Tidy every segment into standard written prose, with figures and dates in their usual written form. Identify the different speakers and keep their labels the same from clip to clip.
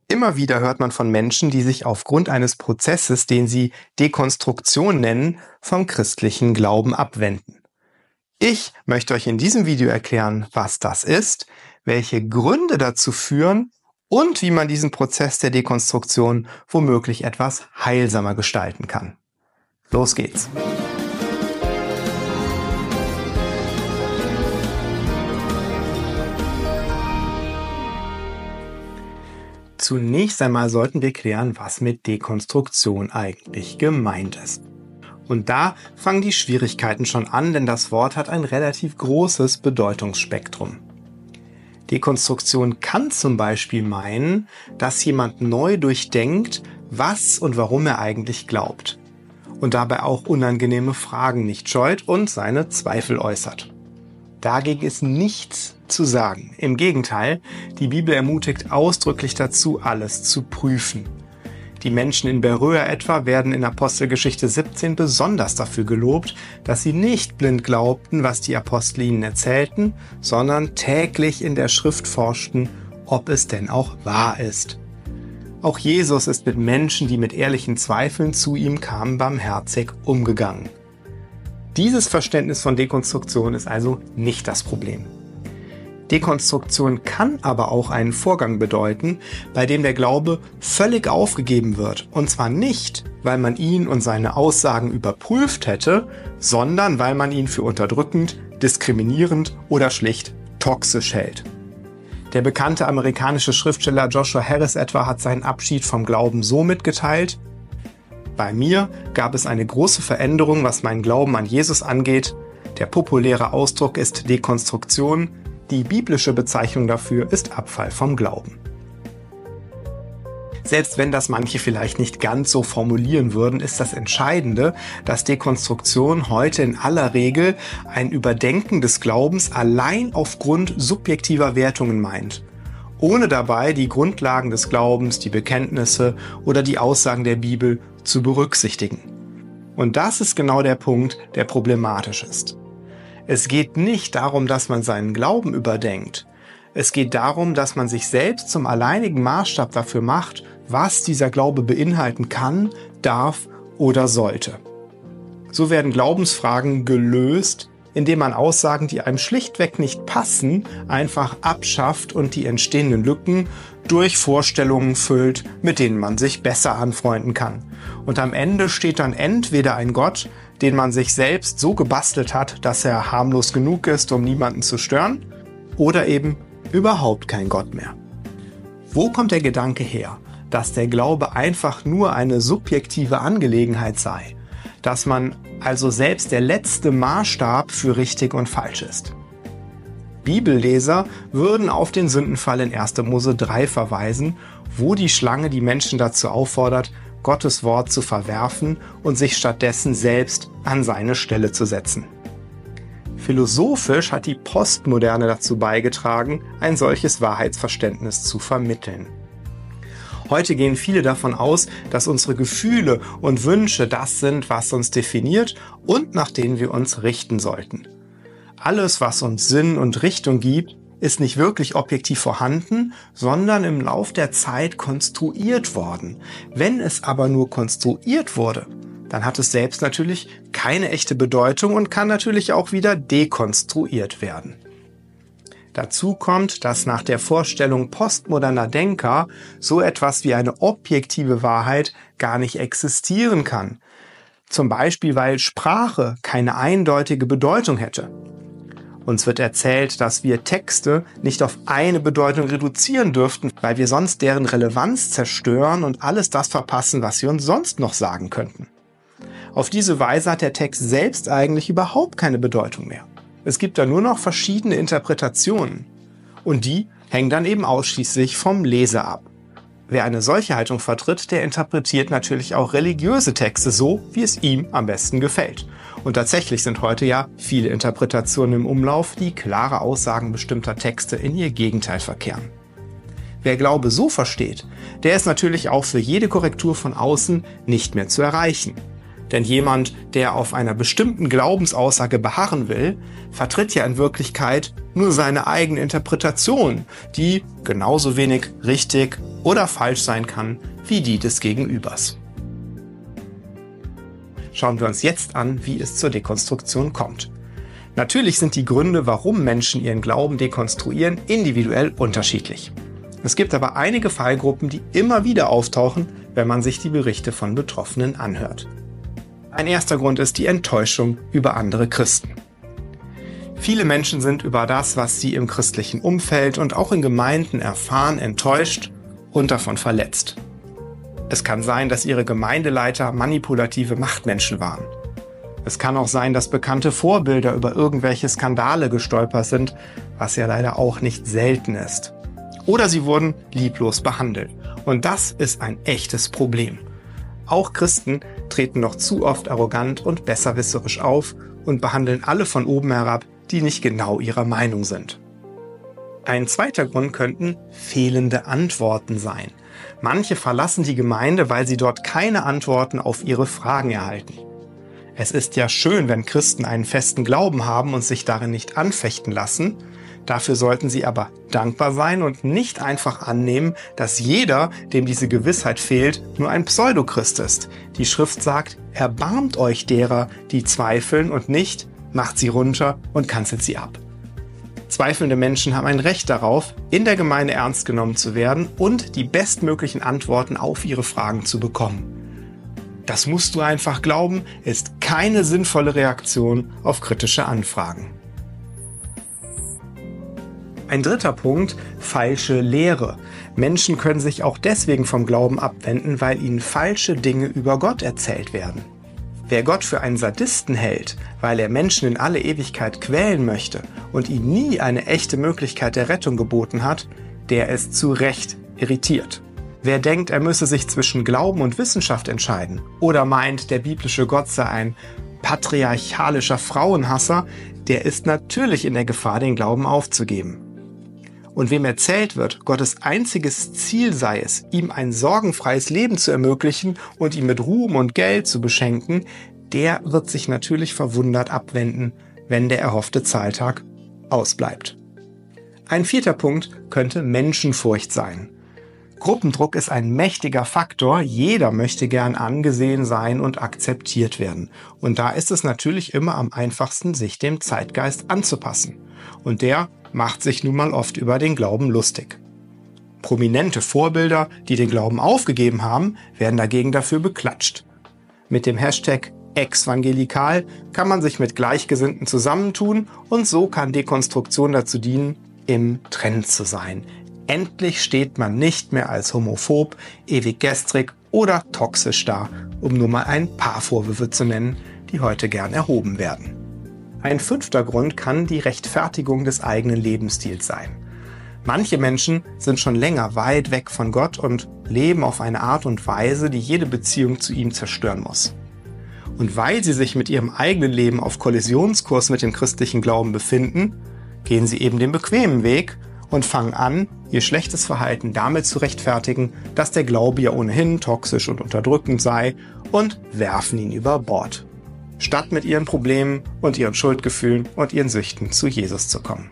Speaker 1: Immer wieder hört man von Menschen, die sich aufgrund eines Prozesses, den sie Dekonstruktion nennen, vom christlichen Glauben abwenden. Ich möchte euch in diesem Video erklären, was das ist, welche Gründe dazu führen und wie man diesen Prozess der Dekonstruktion womöglich etwas heilsamer gestalten kann. Los geht's! Zunächst einmal sollten wir klären, was mit Dekonstruktion eigentlich gemeint ist. Und da fangen die Schwierigkeiten schon an, denn das Wort hat ein relativ großes Bedeutungsspektrum. Dekonstruktion kann zum Beispiel meinen, dass jemand neu durchdenkt, was und warum er eigentlich glaubt. Und dabei auch unangenehme Fragen nicht scheut und seine Zweifel äußert. Dagegen ist nichts zu sagen. Im Gegenteil, die Bibel ermutigt ausdrücklich dazu, alles zu prüfen. Die Menschen in Beröa etwa werden in Apostelgeschichte 17 besonders dafür gelobt, dass sie nicht blind glaubten, was die Apostel ihnen erzählten, sondern täglich in der Schrift forschten, ob es denn auch wahr ist. Auch Jesus ist mit Menschen, die mit ehrlichen Zweifeln zu ihm kamen, barmherzig umgegangen. Dieses Verständnis von Dekonstruktion ist also nicht das Problem. Dekonstruktion kann aber auch einen Vorgang bedeuten, bei dem der Glaube völlig aufgegeben wird. Und zwar nicht, weil man ihn und seine Aussagen überprüft hätte, sondern weil man ihn für unterdrückend, diskriminierend oder schlicht toxisch hält. Der bekannte amerikanische Schriftsteller Joshua Harris etwa hat seinen Abschied vom Glauben so mitgeteilt: Bei mir gab es eine große Veränderung, was meinen Glauben an Jesus angeht. Der populäre Ausdruck ist Dekonstruktion. Die biblische Bezeichnung dafür ist Abfall vom Glauben. Selbst wenn das manche vielleicht nicht ganz so formulieren würden, ist das Entscheidende, dass Dekonstruktion heute in aller Regel ein Überdenken des Glaubens allein aufgrund subjektiver Wertungen meint, ohne dabei die Grundlagen des Glaubens, die Bekenntnisse oder die Aussagen der Bibel zu berücksichtigen. Und das ist genau der Punkt, der problematisch ist. Es geht nicht darum, dass man seinen Glauben überdenkt. Es geht darum, dass man sich selbst zum alleinigen Maßstab dafür macht, was dieser Glaube beinhalten kann, darf oder sollte. So werden Glaubensfragen gelöst, indem man Aussagen, die einem schlichtweg nicht passen, einfach abschafft und die entstehenden Lücken durch Vorstellungen füllt, mit denen man sich besser anfreunden kann. Und am Ende steht dann entweder ein Gott, den man sich selbst so gebastelt hat, dass er harmlos genug ist, um niemanden zu stören, oder eben überhaupt kein Gott mehr. Wo kommt der Gedanke her, dass der Glaube einfach nur eine subjektive Angelegenheit sei, dass man also selbst der letzte Maßstab für richtig und falsch ist? Bibelleser würden auf den Sündenfall in 1. Mose 3 verweisen, wo die Schlange die Menschen dazu auffordert, Gottes Wort zu verwerfen und sich stattdessen selbst an seine Stelle zu setzen. Philosophisch hat die Postmoderne dazu beigetragen, ein solches Wahrheitsverständnis zu vermitteln. Heute gehen viele davon aus, dass unsere Gefühle und Wünsche das sind, was uns definiert und nach denen wir uns richten sollten. Alles, was uns Sinn und Richtung gibt, ist nicht wirklich objektiv vorhanden, sondern im Lauf der Zeit konstruiert worden. Wenn es aber nur konstruiert wurde, dann hat es selbst natürlich keine echte Bedeutung und kann natürlich auch wieder dekonstruiert werden. Dazu kommt, dass nach der Vorstellung postmoderner Denker so etwas wie eine objektive Wahrheit gar nicht existieren kann. Zum Beispiel, weil Sprache keine eindeutige Bedeutung hätte. Uns wird erzählt, dass wir Texte nicht auf eine Bedeutung reduzieren dürften, weil wir sonst deren Relevanz zerstören und alles das verpassen, was sie uns sonst noch sagen könnten. Auf diese Weise hat der Text selbst eigentlich überhaupt keine Bedeutung mehr. Es gibt da nur noch verschiedene Interpretationen. Und die hängen dann eben ausschließlich vom Leser ab. Wer eine solche Haltung vertritt, der interpretiert natürlich auch religiöse Texte so, wie es ihm am besten gefällt. Und tatsächlich sind heute ja viele Interpretationen im Umlauf, die klare Aussagen bestimmter Texte in ihr Gegenteil verkehren. Wer Glaube so versteht, der ist natürlich auch für jede Korrektur von außen nicht mehr zu erreichen. Denn jemand, der auf einer bestimmten Glaubensaussage beharren will, vertritt ja in Wirklichkeit nur seine eigene Interpretation, die genauso wenig richtig oder falsch sein kann wie die des Gegenübers. Schauen wir uns jetzt an, wie es zur Dekonstruktion kommt. Natürlich sind die Gründe, warum Menschen ihren Glauben dekonstruieren, individuell unterschiedlich. Es gibt aber einige Fallgruppen, die immer wieder auftauchen, wenn man sich die Berichte von Betroffenen anhört. Ein erster Grund ist die Enttäuschung über andere Christen. Viele Menschen sind über das, was sie im christlichen Umfeld und auch in Gemeinden erfahren, enttäuscht und davon verletzt. Es kann sein, dass ihre Gemeindeleiter manipulative Machtmenschen waren. Es kann auch sein, dass bekannte Vorbilder über irgendwelche Skandale gestolpert sind, was ja leider auch nicht selten ist. Oder sie wurden lieblos behandelt. Und das ist ein echtes Problem. Auch Christen treten noch zu oft arrogant und besserwisserisch auf und behandeln alle von oben herab, die nicht genau ihrer Meinung sind. Ein zweiter Grund könnten fehlende Antworten sein. Manche verlassen die Gemeinde, weil sie dort keine Antworten auf ihre Fragen erhalten. Es ist ja schön, wenn Christen einen festen Glauben haben und sich darin nicht anfechten lassen. Dafür sollten sie aber dankbar sein und nicht einfach annehmen, dass jeder, dem diese Gewissheit fehlt, nur ein Pseudochrist ist. Die Schrift sagt, erbarmt euch derer, die zweifeln und nicht, macht sie runter und kanzelt sie ab. Zweifelnde Menschen haben ein Recht darauf, in der Gemeinde ernst genommen zu werden und die bestmöglichen Antworten auf ihre Fragen zu bekommen. Das musst du einfach glauben, ist keine sinnvolle Reaktion auf kritische Anfragen. Ein dritter Punkt, falsche Lehre. Menschen können sich auch deswegen vom Glauben abwenden, weil ihnen falsche Dinge über Gott erzählt werden. Wer Gott für einen Sadisten hält, weil er Menschen in alle Ewigkeit quälen möchte und ihnen nie eine echte Möglichkeit der Rettung geboten hat, der ist zu Recht irritiert. Wer denkt, er müsse sich zwischen Glauben und Wissenschaft entscheiden oder meint, der biblische Gott sei ein patriarchalischer Frauenhasser, der ist natürlich in der Gefahr, den Glauben aufzugeben. Und wem erzählt wird, Gottes einziges Ziel sei es, ihm ein sorgenfreies Leben zu ermöglichen und ihn mit Ruhm und Geld zu beschenken, der wird sich natürlich verwundert abwenden, wenn der erhoffte Zahltag ausbleibt. Ein vierter Punkt könnte Menschenfurcht sein. Gruppendruck ist ein mächtiger Faktor, jeder möchte gern angesehen sein und akzeptiert werden. Und da ist es natürlich immer am einfachsten, sich dem Zeitgeist anzupassen. Und der macht sich nun mal oft über den Glauben lustig. Prominente Vorbilder, die den Glauben aufgegeben haben, werden dagegen dafür beklatscht. Mit dem Hashtag Exvangelikal kann man sich mit Gleichgesinnten zusammentun und so kann Dekonstruktion dazu dienen, im Trend zu sein. Endlich steht man nicht mehr als homophob, ewig gestrig oder toxisch da, um nur mal ein paar Vorwürfe zu nennen, die heute gern erhoben werden. Ein fünfter Grund kann die Rechtfertigung des eigenen Lebensstils sein. Manche Menschen sind schon länger weit weg von Gott und leben auf eine Art und Weise, die jede Beziehung zu ihm zerstören muss. Und weil sie sich mit ihrem eigenen Leben auf Kollisionskurs mit dem christlichen Glauben befinden, gehen sie eben den bequemen Weg und fangen an, ihr schlechtes Verhalten damit zu rechtfertigen, dass der Glaube ja ohnehin toxisch und unterdrückend sei und werfen ihn über Bord, statt mit ihren Problemen und ihren Schuldgefühlen und ihren Süchten zu Jesus zu kommen.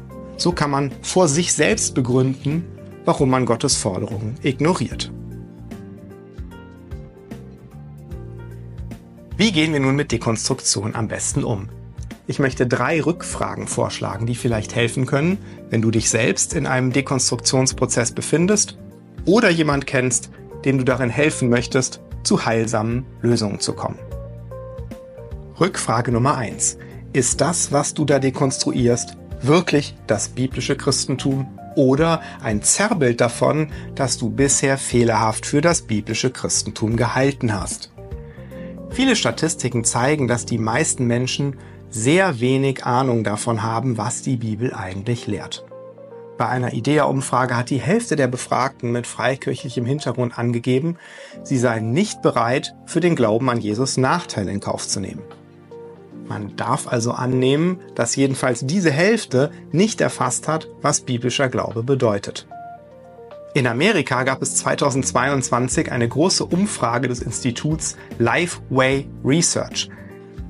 Speaker 1: So kann man vor sich selbst begründen, warum man Gottes Forderungen ignoriert. Wie gehen wir nun mit Dekonstruktion am besten um? Ich möchte 3 Rückfragen vorschlagen, die vielleicht helfen können, wenn du dich selbst in einem Dekonstruktionsprozess befindest oder jemand kennst, dem du darin helfen möchtest, zu heilsamen Lösungen zu kommen. Rückfrage Nummer 1. Ist das, was du da dekonstruierst, wirklich das biblische Christentum oder ein Zerrbild davon, das du bisher fehlerhaft für das biblische Christentum gehalten hast? Viele Statistiken zeigen, dass die meisten Menschen sehr wenig Ahnung davon haben, was die Bibel eigentlich lehrt. Bei einer IDEA-Umfrage hat die Hälfte der Befragten mit freikirchlichem Hintergrund angegeben, sie seien nicht bereit, für den Glauben an Jesus Nachteile in Kauf zu nehmen. Man darf also annehmen, dass jedenfalls diese Hälfte nicht erfasst hat, was biblischer Glaube bedeutet. In Amerika gab es 2022 eine große Umfrage des Instituts Lifeway Research.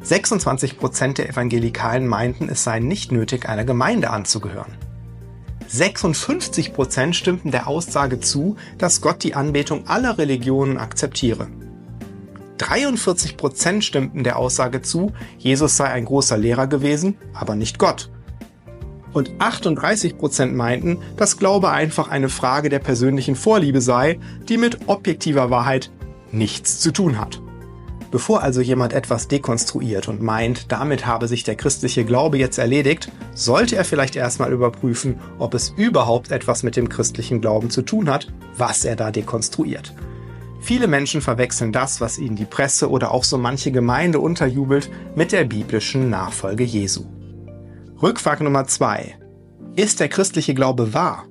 Speaker 1: 26% der Evangelikalen meinten, es sei nicht nötig, einer Gemeinde anzugehören. 56% stimmten der Aussage zu, dass Gott die Anbetung aller Religionen akzeptiere. 43% stimmten der Aussage zu, Jesus sei ein großer Lehrer gewesen, aber nicht Gott. Und 38% meinten, dass Glaube einfach eine Frage der persönlichen Vorliebe sei, die mit objektiver Wahrheit nichts zu tun hat. Bevor also jemand etwas dekonstruiert und meint, damit habe sich der christliche Glaube jetzt erledigt, sollte er vielleicht erstmal überprüfen, ob es überhaupt etwas mit dem christlichen Glauben zu tun hat, was er da dekonstruiert. Viele Menschen verwechseln das, was ihnen die Presse oder auch so manche Gemeinde unterjubelt, mit der biblischen Nachfolge Jesu. Rückfrage Nummer 2. Ist der christliche Glaube wahr?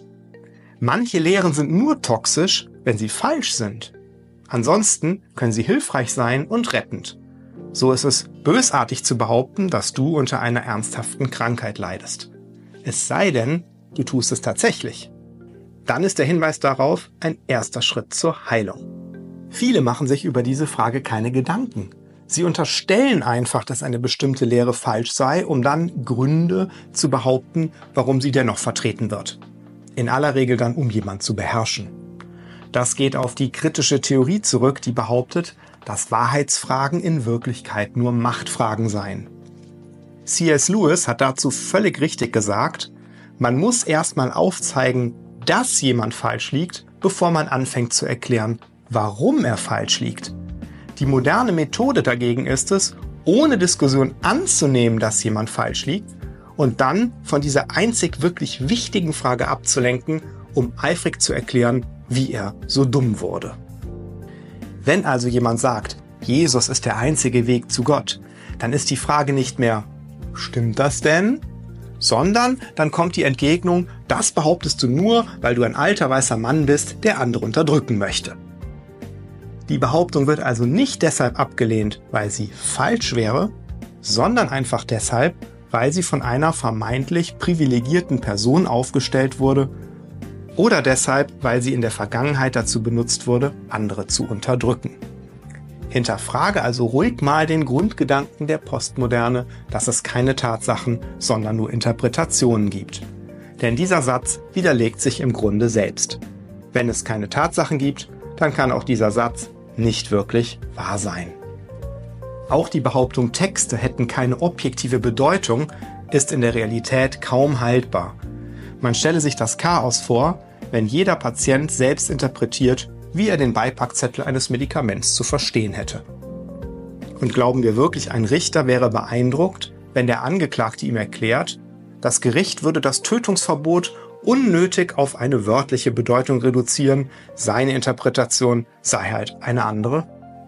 Speaker 1: Manche Lehren sind nur toxisch, wenn sie falsch sind. Ansonsten können sie hilfreich sein und rettend. So ist es bösartig zu behaupten, dass du unter einer ernsthaften Krankheit leidest. Es sei denn, du tust es tatsächlich. Dann ist der Hinweis darauf ein erster Schritt zur Heilung. Viele machen sich über diese Frage keine Gedanken. Sie unterstellen einfach, dass eine bestimmte Lehre falsch sei, um dann Gründe zu behaupten, warum sie dennoch vertreten wird. In aller Regel dann, um jemanden zu beherrschen. Das geht auf die kritische Theorie zurück, die behauptet, dass Wahrheitsfragen in Wirklichkeit nur Machtfragen seien. C.S. Lewis hat dazu völlig richtig gesagt, man muss erstmal aufzeigen, dass jemand falsch liegt, bevor man anfängt zu erklären, warum er falsch liegt. Die moderne Methode dagegen ist es, ohne Diskussion anzunehmen, dass jemand falsch liegt und dann von dieser einzig wirklich wichtigen Frage abzulenken, um eifrig zu erklären, wie er so dumm wurde. Wenn also jemand sagt, Jesus ist der einzige Weg zu Gott, dann ist die Frage nicht mehr, stimmt das denn? Sondern dann kommt die Entgegnung, das behauptest du nur, weil du ein alter weißer Mann bist, der andere unterdrücken möchte. Die Behauptung wird also nicht deshalb abgelehnt, weil sie falsch wäre, sondern einfach deshalb, weil sie von einer vermeintlich privilegierten Person aufgestellt wurde oder deshalb, weil sie in der Vergangenheit dazu benutzt wurde, andere zu unterdrücken. Hinterfrage also ruhig mal den Grundgedanken der Postmoderne, dass es keine Tatsachen, sondern nur Interpretationen gibt. Denn dieser Satz widerlegt sich im Grunde selbst. Wenn es keine Tatsachen gibt, dann kann auch dieser Satz nicht wirklich wahr sein. Auch die Behauptung, Texte hätten keine objektive Bedeutung, ist in der Realität kaum haltbar. Man stelle sich das Chaos vor, wenn jeder Patient selbst interpretiert, wie er den Beipackzettel eines Medikaments zu verstehen hätte. Und glauben wir wirklich, ein Richter wäre beeindruckt, wenn der Angeklagte ihm erklärt, das Gericht würde das Tötungsverbot unnötig auf eine wörtliche Bedeutung reduzieren, seine Interpretation sei halt eine andere?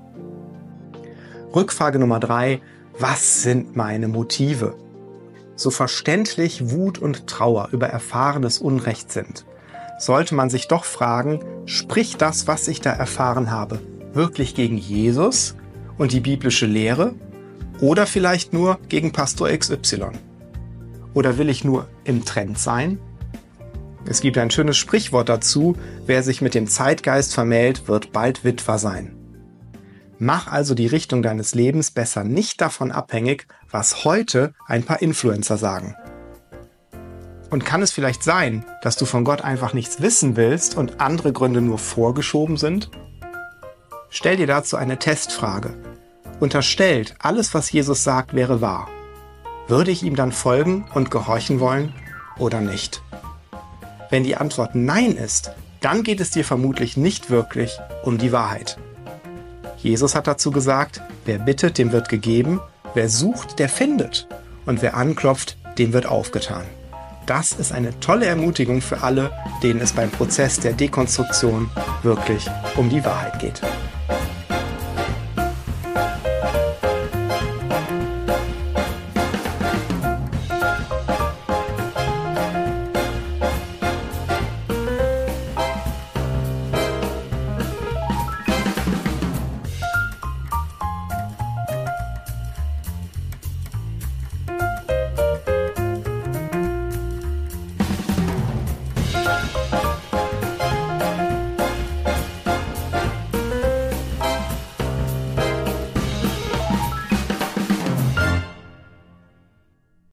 Speaker 1: Rückfrage Nummer 3. Was sind meine Motive? So verständlich Wut und Trauer über erfahrenes Unrecht sind, sollte man sich doch fragen, spricht das, was ich da erfahren habe, wirklich gegen Jesus und die biblische Lehre oder vielleicht nur gegen Pastor XY? Oder will ich nur im Trend sein? Es gibt ein schönes Sprichwort dazu, wer sich mit dem Zeitgeist vermählt, wird bald Witwer sein. Mach also die Richtung deines Lebens besser nicht davon abhängig, was heute ein paar Influencer sagen. Und kann es vielleicht sein, dass du von Gott einfach nichts wissen willst und andere Gründe nur vorgeschoben sind? Stell dir dazu eine Testfrage. Unterstellt, alles, was Jesus sagt, wäre wahr. Würde ich ihm dann folgen und gehorchen wollen oder nicht? Wenn die Antwort Nein ist, dann geht es dir vermutlich nicht wirklich um die Wahrheit. Jesus hat dazu gesagt, wer bittet, dem wird gegeben, wer sucht, der findet und wer anklopft, dem wird aufgetan. Das ist eine tolle Ermutigung für alle, denen es beim Prozess der Dekonstruktion wirklich um die Wahrheit geht.